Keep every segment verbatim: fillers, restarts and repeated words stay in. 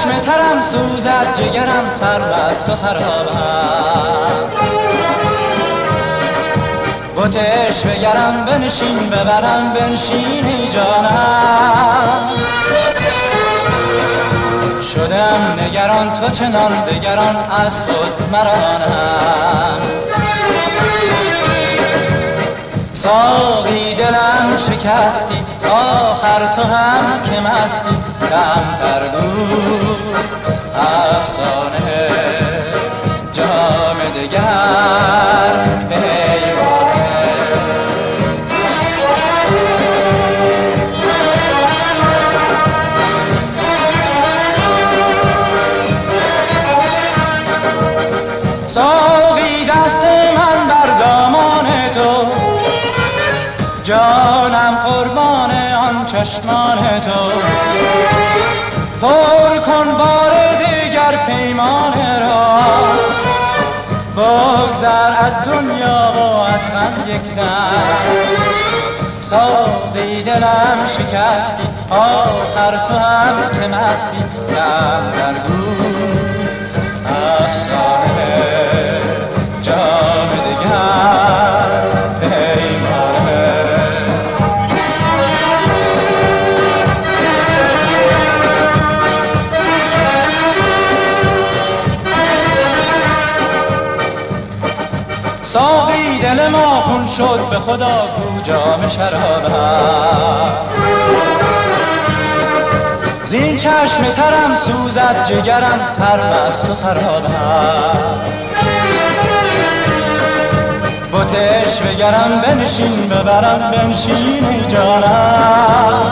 چشم ترم سوزد، جگرم سرمست و خرابم. بتش بگرم بنشین، ببرم بنشین ای جانم. شدم نگران تو چنان دگران از خود مرانم. ساقی دلم شکستی، آخر تو هم که مستی. کم تر گو افسانه جام دگر پیمانه. ساقی دست من بر دامان تو، جانم قربان آن چشمان تو. پر کن بار دیگر پیمانه را، بگذر از دنیا و از غم یک دم. ساقی دلم شکستی، آخر تو هم که مستی. کم در گو افسانه جام دگر پیمانه. ساقی دل ما خون شد، به خدا کو جام شرابم. زین چشم ترم سوزد، جگرم سرمست و خرابم. بتش بگرم بنشین، ببرم بنشین ای جانم.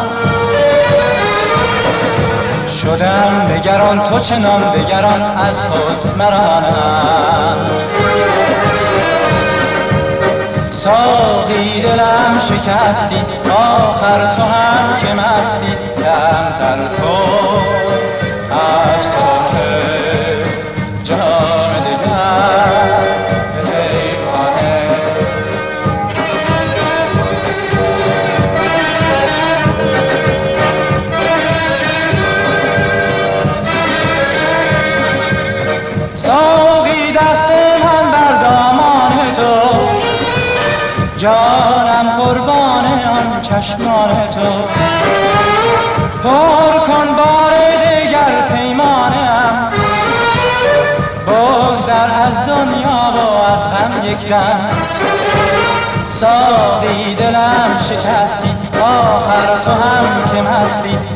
شدم نگران تو چنان دگران از خود مرانم. ساقی دلم شکستی، آخر تو هم که مستی. کم تر کن افسانه جام دگر پیمانه. ساقی دست من بر دامان تو، جانم قربان آن چشمان تو. پر کن بار دیگر پیمانم، بگذر از دنیا و از غم یک دم. ساقی دلم شکستی، آخر تو هم که مستی.